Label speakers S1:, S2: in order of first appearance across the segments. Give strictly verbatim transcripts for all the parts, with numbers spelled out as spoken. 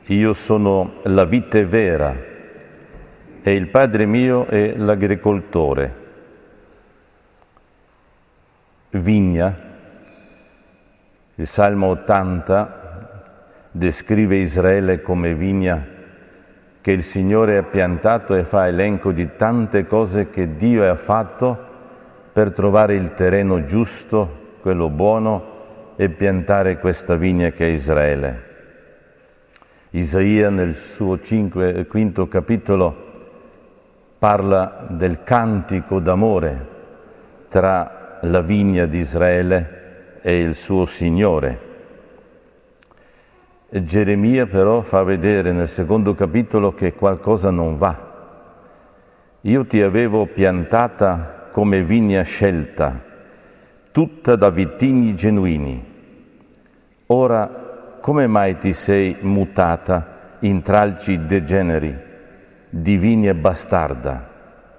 S1: io sono la vite vera e il Padre mio è l'agricoltore. Vigna, il Salmo ottanta descrive Israele come vigna che il Signore ha piantato e fa elenco di tante cose che Dio ha fatto per trovare il terreno giusto, quello buono, e piantare questa vigna che è Israele. Isaia nel suo cinque, quinto capitolo parla del cantico d'amore tra la vigna di Israele e il suo Signore. E Geremia però fa vedere nel secondo capitolo che qualcosa non va. Io ti avevo piantata come vigna scelta, tutta da vitigni genuini. Ora, come mai ti sei mutata in tralci degeneri, di vigne bastarda?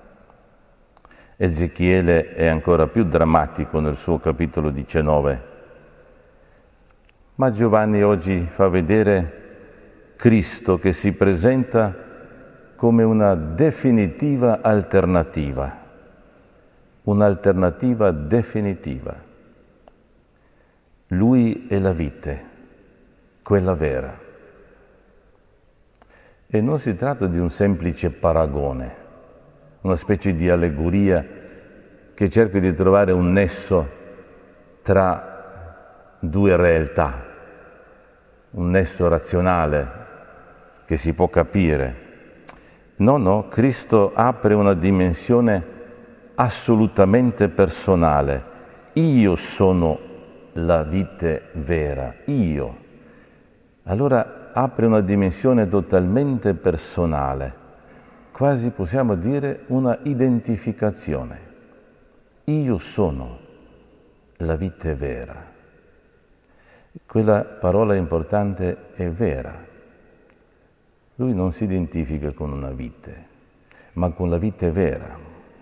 S1: Ezechiele è ancora più drammatico nel suo capitolo diciannove. Ma Giovanni oggi fa vedere Cristo che si presenta come una definitiva alternativa, un'alternativa definitiva. Lui è la vite, quella vera. E non si tratta di un semplice paragone, una specie di allegoria che cerca di trovare un nesso tra due realtà, un nesso razionale che si può capire. No, no, Cristo apre una dimensione assolutamente personale. Io sono la vite vera, io. Allora apre una dimensione totalmente personale, quasi possiamo dire una identificazione. Io sono la vite vera. Quella parola importante è vera. Lui non si identifica con una vite, ma con la vite vera.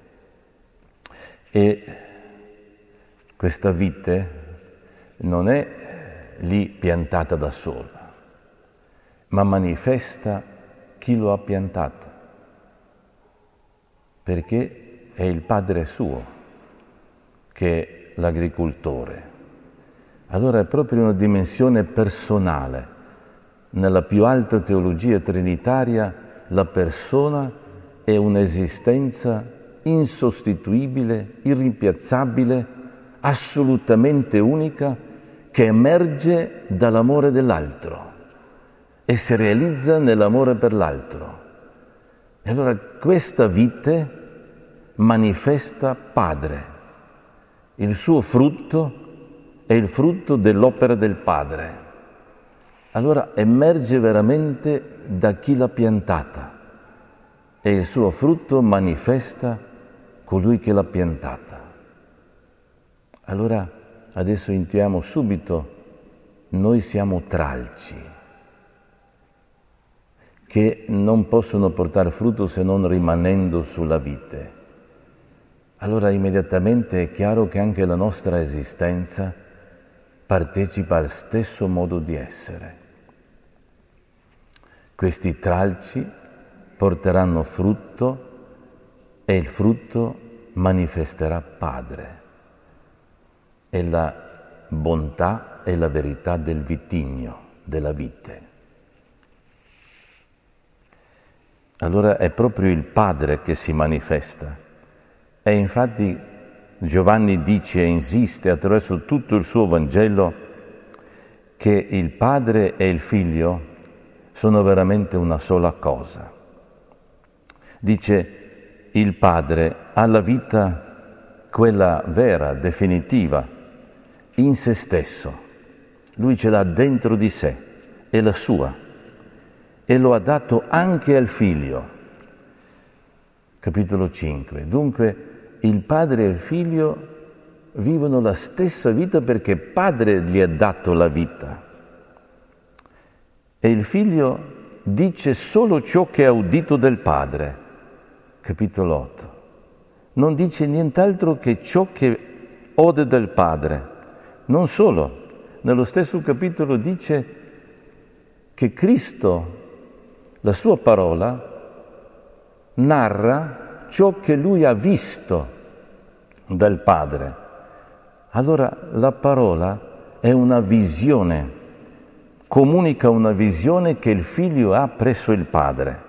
S1: E questa vite non è lì piantata da sola, ma manifesta chi lo ha piantato, perché è il Padre suo che è l'agricoltore. Allora è proprio una dimensione personale. Nella più alta teologia trinitaria la persona è un'esistenza insostituibile, irrimpiazzabile, assolutamente unica, che emerge dall'amore dell'altro e si realizza nell'amore per l'altro. E allora questa vite manifesta Padre. Il suo frutto è il frutto dell'opera del Padre. Allora emerge veramente da chi l'ha piantata e il suo frutto manifesta colui che l'ha piantata. Allora adesso intuiamo subito, noi siamo tralci che non possono portare frutto se non rimanendo sulla vite. Allora immediatamente è chiaro che anche la nostra esistenza partecipa al stesso modo di essere. Questi tralci porteranno frutto e il frutto manifesterà Padre. È la bontà e la verità del vitigno, della vite. Allora è proprio il Padre che si manifesta. E infatti Giovanni dice e insiste attraverso tutto il suo Vangelo che il Padre e il Figlio sono veramente una sola cosa. Dice, il Padre ha la vita, quella vera, definitiva, in se stesso. Lui ce l'ha dentro di sé, è la sua, e lo ha dato anche al Figlio. Capitolo cinque. Dunque, il Padre e il Figlio vivono la stessa vita perché Padre gli ha dato la vita. E il Figlio dice solo ciò che ha udito del Padre. Capitolo otto. Non dice nient'altro che ciò che ode del Padre. Non solo, nello stesso capitolo dice che Cristo, la sua parola, narra ciò che lui ha visto dal Padre. Allora la parola è una visione, comunica una visione che il Figlio ha presso il Padre.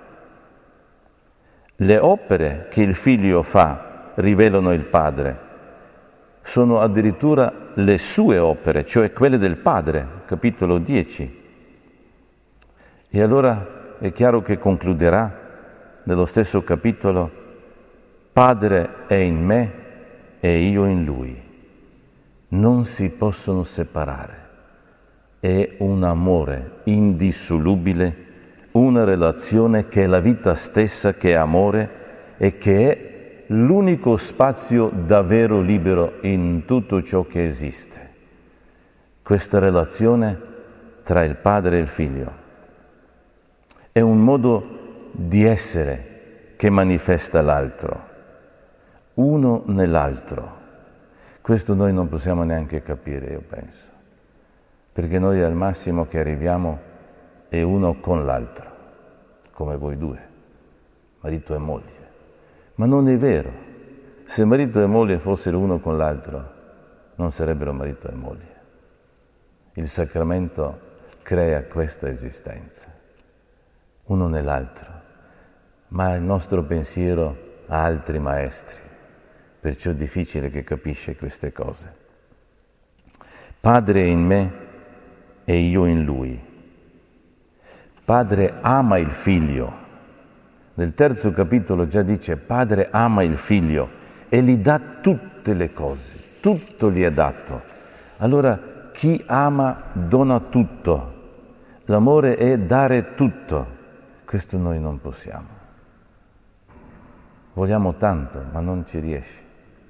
S1: Le opere che il Figlio fa rivelano il Padre, sono addirittura le sue opere, cioè quelle del Padre, capitolo dieci. E allora è chiaro che concluderà nello stesso capitolo: Padre è in me e io in Lui. Non si possono separare. È un amore indissolubile, una relazione che è la vita stessa, che è amore e che è l'unico spazio davvero libero in tutto ciò che esiste. Questa relazione tra il Padre e il Figlio è un modo di essere che manifesta l'altro, uno nell'altro. Questo noi non possiamo neanche capire, io penso, perché noi al massimo che arriviamo è uno con l'altro, come voi due, marito e moglie. Ma non è vero. Se marito e moglie fossero uno con l'altro, non sarebbero marito e moglie. Il sacramento crea questa esistenza, uno nell'altro. Ma il nostro pensiero ha altri maestri, perciò è difficile che capisce queste cose. Padre è in me e io in Lui. Padre ama il Figlio. Nel terzo capitolo già dice: Padre ama il Figlio e gli dà tutte le cose, tutto gli è dato. Allora chi ama dona tutto. L'amore è dare tutto. Questo noi non possiamo. Vogliamo tanto, ma non ci riesce.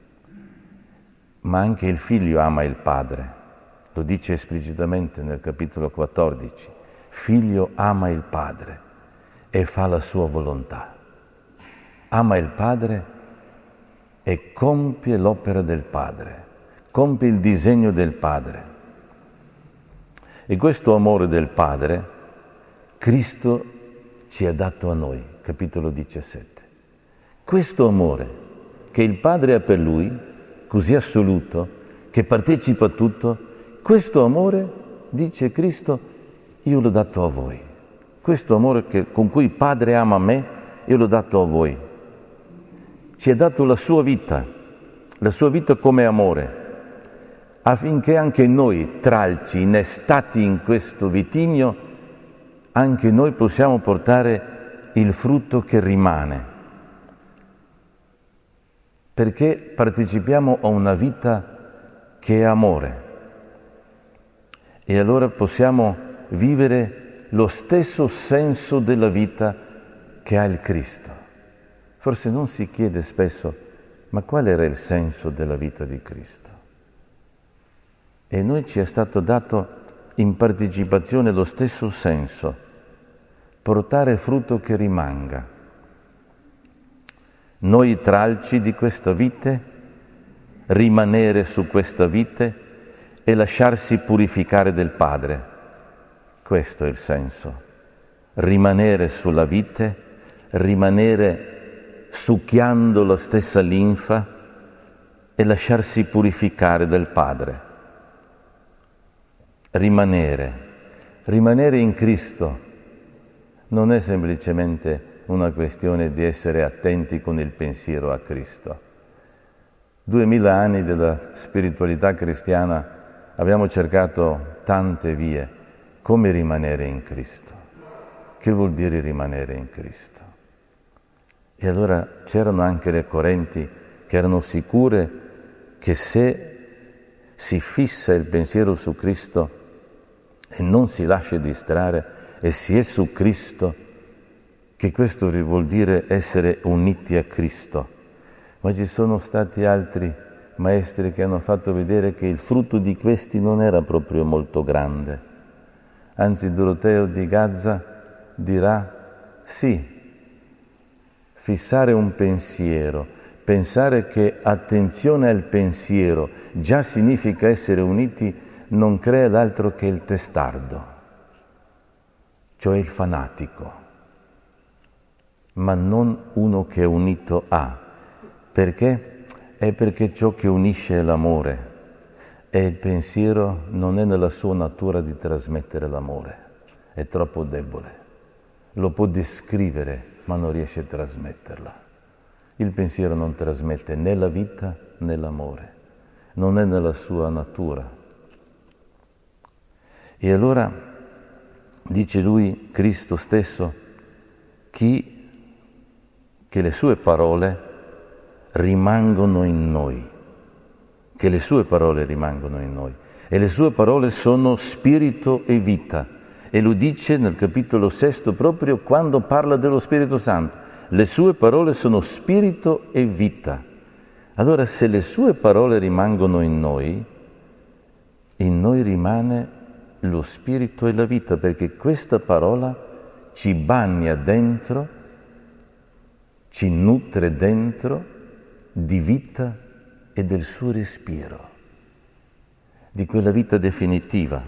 S1: Ma anche il Figlio ama il Padre. Lo dice esplicitamente nel capitolo quattordici. Figlio ama il Padre e fa la sua volontà. Ama il Padre e compie l'opera del Padre, compie il disegno del Padre. E questo amore del Padre Cristo ci ha dato a noi, capitolo diciassette. Questo amore che il Padre ha per Lui, così assoluto, che partecipa a tutto, questo amore, dice Cristo, io l'ho dato a voi. Questo amore che, con cui il Padre ama me, io l'ho dato a voi. Ci ha dato la sua vita, la sua vita come amore, affinché anche noi, tralci, innestati in questo vitigno, anche noi possiamo portare il frutto che rimane. Perché partecipiamo a una vita che è amore. E allora possiamo vivere lo stesso senso della vita che ha il Cristo. Forse non si chiede spesso, ma qual era il senso della vita di Cristo? E a noi ci è stato dato in partecipazione lo stesso senso, portare frutto che rimanga. Noi tralci di questa vite, rimanere su questa vite e lasciarsi purificare del Padre. Questo è il senso. Rimanere sulla vite, rimanere succhiando la stessa linfa e lasciarsi purificare del Padre. Rimanere. Rimanere in Cristo non è semplicemente una questione di essere attenti con il pensiero a Cristo. Duemila anni della spiritualità cristiana abbiamo cercato tante vie. Come rimanere in Cristo? Che vuol dire rimanere in Cristo? E allora c'erano anche le correnti che erano sicure che se si fissa il pensiero su Cristo e non si lascia distrarre e si è su Cristo, che questo vuol dire essere uniti a Cristo. Ma ci sono stati altri maestri che hanno fatto vedere che il frutto di questi non era proprio molto grande. Anzi, Doroteo di Gazza dirà, sì, fissare un pensiero, pensare che attenzione al pensiero già significa essere uniti, non crea d'altro che il testardo. cioè il fanatico, ma non uno che è unito a. Perché? È perché ciò che unisce è l'amore e il pensiero non è nella sua natura di trasmettere l'amore, è troppo debole. Lo può descrivere, ma non riesce a trasmetterla. Il pensiero non trasmette né la vita né l'amore, non è nella sua natura. E allora, dice lui, Cristo stesso, chi, che le sue parole rimangono in noi, che le sue parole rimangono in noi. E le sue parole sono spirito e vita. E lo dice nel capitolo sesto proprio quando parla dello Spirito Santo. Le sue parole sono spirito e vita. Allora, se le sue parole rimangono in noi, in noi rimane lo spirito e la vita, perché questa parola ci bagna dentro, ci nutre dentro di vita e del suo respiro, di quella vita definitiva.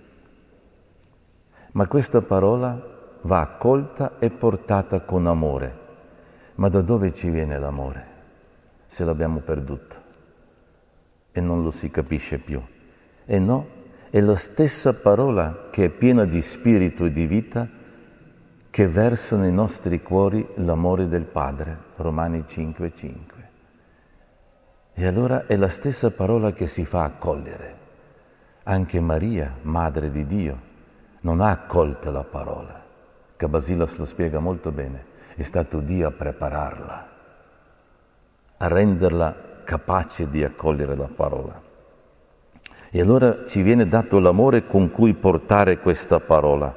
S1: Ma questa parola va accolta e portata con amore. Ma da dove ci viene l'amore? Se l'abbiamo perduto e non lo si capisce più. E no, è la stessa parola che è piena di spirito e di vita che versa nei nostri cuori l'amore del Padre, Romani cinque cinque. E allora è la stessa parola che si fa accogliere. Anche Maria, Madre di Dio, non ha accolto la parola. Cabasilas lo spiega molto bene. È stato Dio a prepararla, a renderla capace di accogliere la parola. E allora ci viene dato l'amore con cui portare questa parola,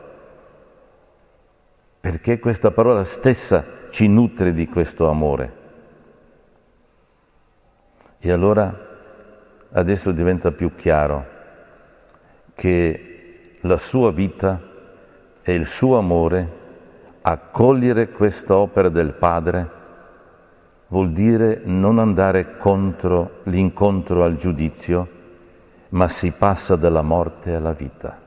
S1: perché questa parola stessa ci nutre di questo amore. E allora adesso diventa più chiaro che la sua vita e il suo amore, accogliere questa opera del Padre, vuol dire non andare contro l'incontro al giudizio, ma si passa dalla morte alla vita.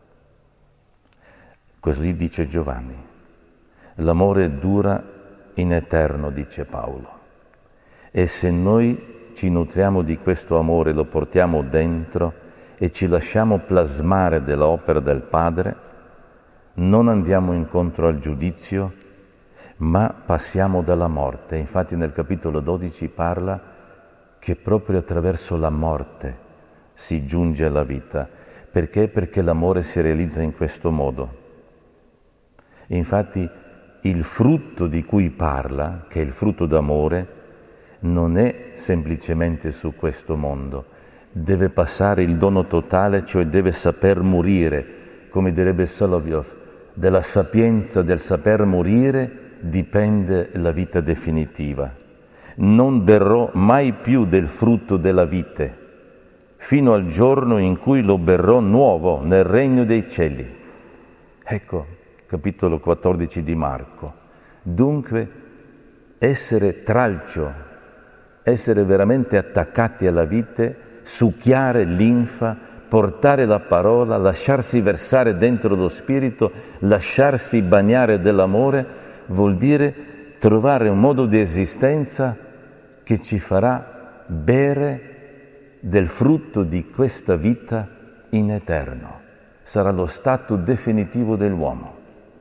S1: Così dice Giovanni. L'amore dura in eterno, dice Paolo. E se noi ci nutriamo di questo amore, lo portiamo dentro e ci lasciamo plasmare dell'opera del Padre, non andiamo incontro al giudizio, ma passiamo dalla morte. Infatti nel capitolo dodici parla che proprio attraverso la morte si giunge alla vita. Perché? Perché l'amore si realizza in questo modo. Infatti il frutto di cui parla, che è il frutto d'amore, non è semplicemente su questo mondo, deve passare il dono totale, cioè deve saper morire, come direbbe Solovyov, della sapienza del saper morire dipende la vita definitiva. Non berrò mai più del frutto della vite, fino al giorno in cui lo berrò nuovo nel regno dei cieli. Ecco, capitolo quattordici di Marco. Dunque, essere tralcio, essere veramente attaccati alla vite, succhiare linfa, portare la parola, lasciarsi versare dentro lo spirito, lasciarsi bagnare dell'amore, vuol dire trovare un modo di esistenza che ci farà bere del frutto di questa vita in eterno. Sarà lo stato definitivo dell'uomo.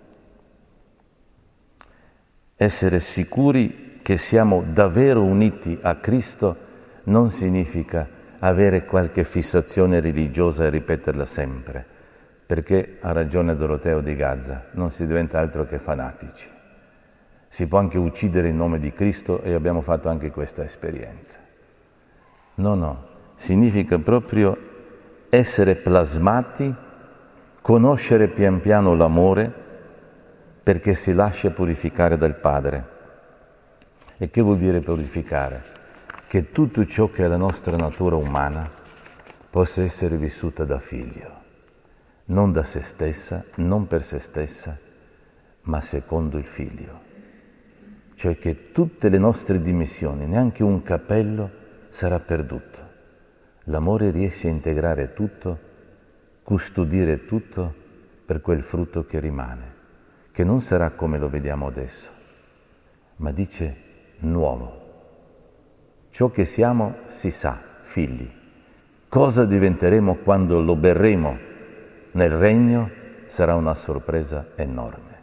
S1: Essere sicuri che siamo davvero uniti a Cristo non significa avere qualche fissazione religiosa e ripeterla sempre, perché ha ragione Doroteo di Gazza, non si diventa altro che fanatici. Si può anche uccidere in nome di Cristo e abbiamo fatto anche questa esperienza. No, no, significa proprio essere plasmati, conoscere pian piano l'amore perché si lascia purificare dal Padre. E che vuol dire purificare? Che tutto ciò che è la nostra natura umana possa essere vissuta da figlio, non da se stessa, non per se stessa, ma secondo il figlio. Cioè che tutte le nostre dimensioni, neanche un capello, sarà perduto. L'amore riesce a integrare tutto, custodire tutto per quel frutto che rimane. che non sarà come lo vediamo adesso, ma dice nuovo. Ciò che siamo si sa, figli. Cosa diventeremo quando lo berremo nel regno sarà una sorpresa enorme.